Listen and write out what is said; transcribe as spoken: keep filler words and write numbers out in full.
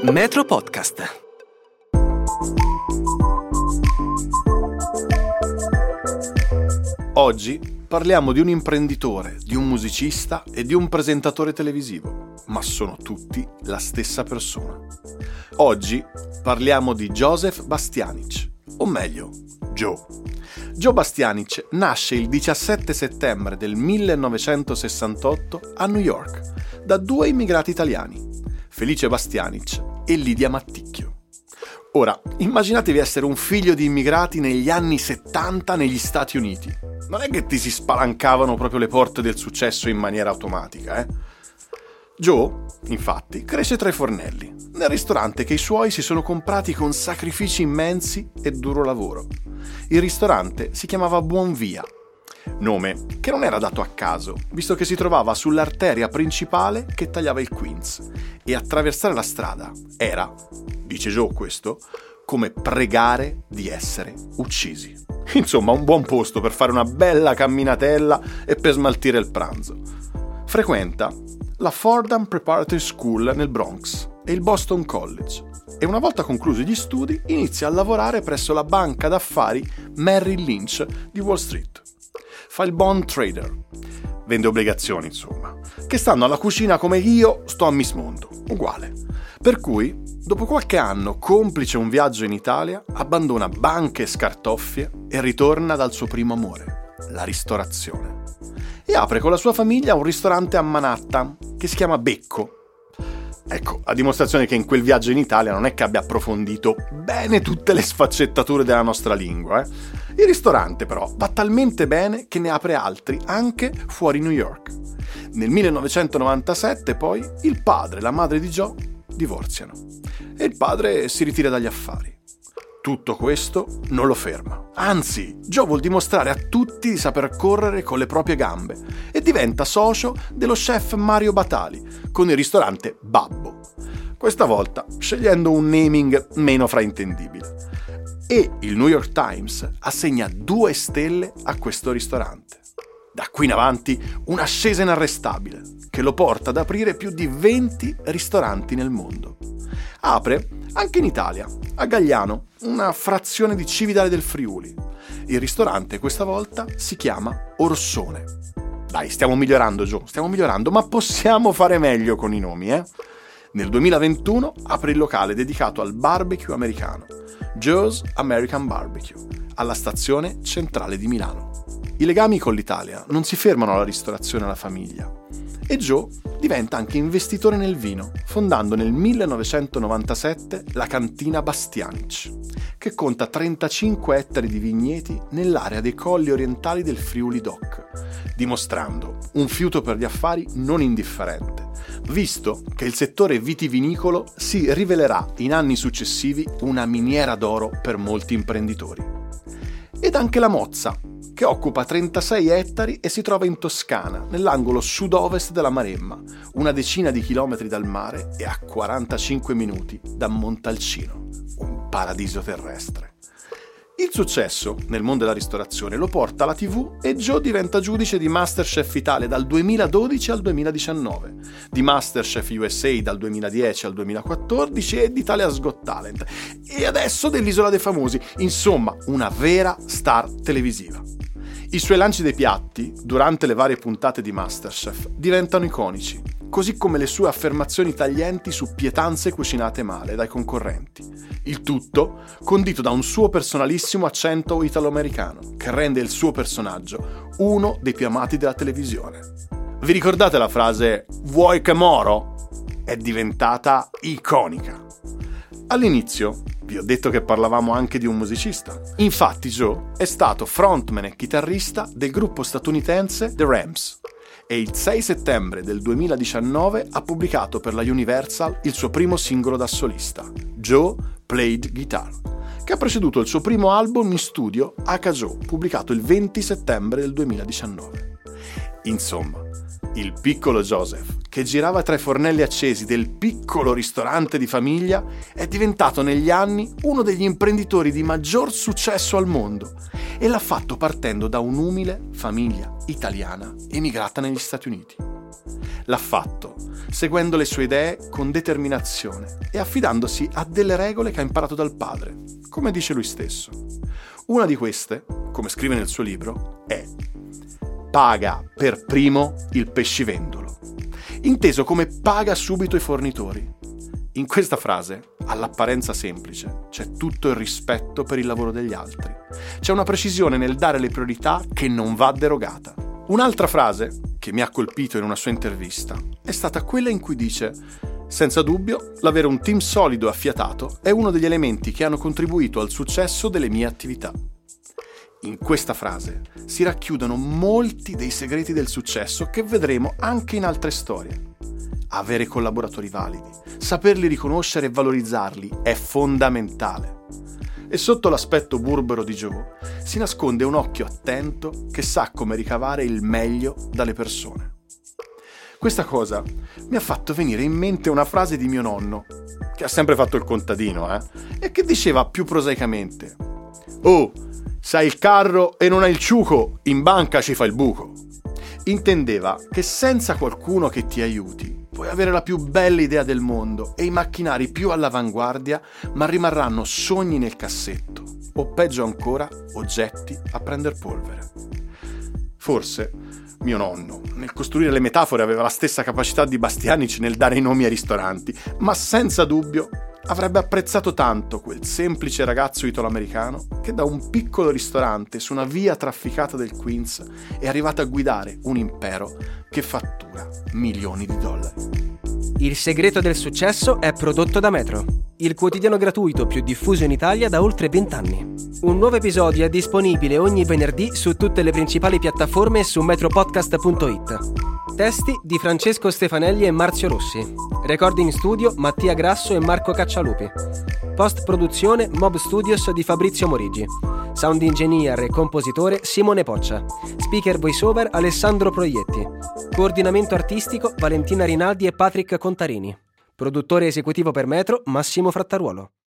Metro Podcast. Oggi parliamo di un imprenditore, di un musicista e di un presentatore televisivo, ma sono tutti la stessa persona. Oggi parliamo di Joseph Bastianich, o meglio, Joe. Joe Bastianich nasce il diciassette settembre del millenovecentosessantotto a New York da due immigrati italiani, Felice Bastianich e Lidia Matticchio. Ora, immaginatevi essere un figlio di immigrati negli anni settanta negli Stati Uniti. Non è che ti si spalancavano proprio le porte del successo in maniera automatica, eh? Joe, infatti, cresce tra i fornelli, nel ristorante che i suoi si sono comprati con sacrifici immensi e duro lavoro. Il ristorante si chiamava Buonvia, nome che non era dato a caso, visto che si trovava sull'arteria principale che tagliava il Queens, e attraversare la strada era, dice Joe questo, come pregare di essere uccisi. Insomma, un buon posto per fare una bella camminatella e per smaltire il pranzo. Frequenta la Fordham Preparatory School nel Bronx e il Boston College e una volta conclusi gli studi inizia a lavorare presso la banca d'affari Merrill Lynch di Wall Street. Fa il bond trader, vende obbligazioni insomma, che stanno alla cucina come io sto a Miss Mondo, uguale. Per cui, dopo qualche anno, complice un viaggio in Italia, abbandona banche e scartoffie e ritorna dal suo primo amore, la ristorazione. E apre con la sua famiglia un ristorante a Manhattan che si chiama Becco. Ecco, a dimostrazione che in quel viaggio in Italia non è che abbia approfondito bene tutte le sfaccettature della nostra lingua, eh? Il ristorante però va talmente bene che ne apre altri anche fuori New York. Nel millenovecentonovantasette poi il padre e la madre di Joe divorziano e il padre si ritira dagli affari. Tutto questo non lo ferma. Anzi, Joe vuol dimostrare a tutti di saper correre con le proprie gambe e diventa socio dello chef Mario Batali con il ristorante Babbo. Questa volta scegliendo un naming meno fraintendibile. E il New York Times assegna due stelle a questo ristorante. Da qui in avanti un'ascesa inarrestabile che lo porta ad aprire più di venti ristoranti nel mondo. Apre anche in Italia, a Gagliano, una frazione di Cividale del Friuli. Il ristorante questa volta si chiama Orsone. Dai, stiamo migliorando, Joe, stiamo migliorando, ma possiamo fare meglio con i nomi, eh? Nel duemilaventuno apre il locale dedicato al barbecue americano, Joe's American Barbecue, alla stazione centrale di Milano. I legami con l'Italia non si fermano alla ristorazione e alla famiglia. E Joe diventa anche investitore nel vino, fondando nel millenovecentonovantasette la cantina Bastianich, che conta trentacinque ettari di vigneti nell'area dei colli orientali del Friuli Doc, dimostrando un fiuto per gli affari non indifferente, visto che il settore vitivinicolo si rivelerà in anni successivi una miniera d'oro per molti imprenditori. Ed anche la Mozza, che occupa trentasei ettari e si trova in Toscana, nell'angolo sud-ovest della Maremma, una decina di chilometri dal mare e a quarantacinque minuti da Montalcino, un paradiso terrestre. Il successo nel mondo della ristorazione lo porta alla tivù e Joe diventa giudice di MasterChef Italia dal duemiladodici al duemiladiciannove, di MasterChef U S A dal duemiladieci al duemilaquattordici e di Italia's Got Talent, e adesso dell'Isola dei Famosi, insomma una vera star televisiva. I suoi lanci dei piatti, durante le varie puntate di MasterChef, diventano iconici, così come le sue affermazioni taglienti su pietanze cucinate male dai concorrenti. Il tutto condito da un suo personalissimo accento italo-americano, che rende il suo personaggio uno dei più amati della televisione. Vi ricordate la frase "Vuoi che moro?" È diventata iconica. All'inizio vi ho detto che parlavamo anche di un musicista. Infatti Joe è stato frontman e chitarrista del gruppo statunitense The Rams e il sei settembre del duemiladiciannove ha pubblicato per la Universal il suo primo singolo da solista, Joe Played Guitar, che ha preceduto il suo primo album in studio H Joe, pubblicato il venti settembre del duemiladiciannove. Insomma, il piccolo Joseph, che girava tra i fornelli accesi del piccolo ristorante di famiglia, è diventato negli anni uno degli imprenditori di maggior successo al mondo e l'ha fatto partendo da un'umile famiglia italiana emigrata negli Stati Uniti. L'ha fatto seguendo le sue idee con determinazione e affidandosi a delle regole che ha imparato dal padre, come dice lui stesso. Una di queste, come scrive nel suo libro, è: paga per primo il pescivendolo, inteso come paga subito i fornitori. In questa frase, all'apparenza semplice, c'è tutto il rispetto per il lavoro degli altri. C'è una precisione nel dare le priorità che non va derogata. Un'altra frase, che mi ha colpito in una sua intervista, è stata quella in cui dice: senza dubbio, l'avere un team solido e affiatato è uno degli elementi che hanno contribuito al successo delle mie attività. In questa frase si racchiudono molti dei segreti del successo che vedremo anche in altre storie. Avere collaboratori validi, saperli riconoscere e valorizzarli è fondamentale. E sotto l'aspetto burbero di Joe si nasconde un occhio attento che sa come ricavare il meglio dalle persone. Questa cosa mi ha fatto venire in mente una frase di mio nonno, che ha sempre fatto il contadino, eh, e che diceva più prosaicamente: «Oh, sai il carro e non hai il ciuco, in banca ci fa il buco». Intendeva che senza qualcuno che ti aiuti puoi avere la più bella idea del mondo e i macchinari più all'avanguardia, ma rimarranno sogni nel cassetto, o peggio ancora, oggetti a prender polvere. Forse mio nonno, nel costruire le metafore, aveva la stessa capacità di Bastianic nel dare i nomi ai ristoranti, ma senza dubbio avrebbe apprezzato tanto quel semplice ragazzo italo-americano che da un piccolo ristorante su una via trafficata del Queens è arrivato a guidare un impero che fattura milioni di dollari. Il segreto del successo è prodotto da Metro, il quotidiano gratuito più diffuso in Italia da oltre vent'anni. Un nuovo episodio è disponibile ogni venerdì su tutte le principali piattaforme e su metropodcast punto it. Testi di Francesco Stefanelli e Marzio Rossi. Recording studio Mattia Grasso e Marco Caccialupi. Post-produzione Mob Studios di Fabrizio Morigi. Sound engineer e compositore Simone Poccia. Speaker voiceover Alessandro Proietti. Coordinamento artistico Valentina Rinaldi e Patrick Contarini. Produttore esecutivo per Metro Massimo Frattaruolo.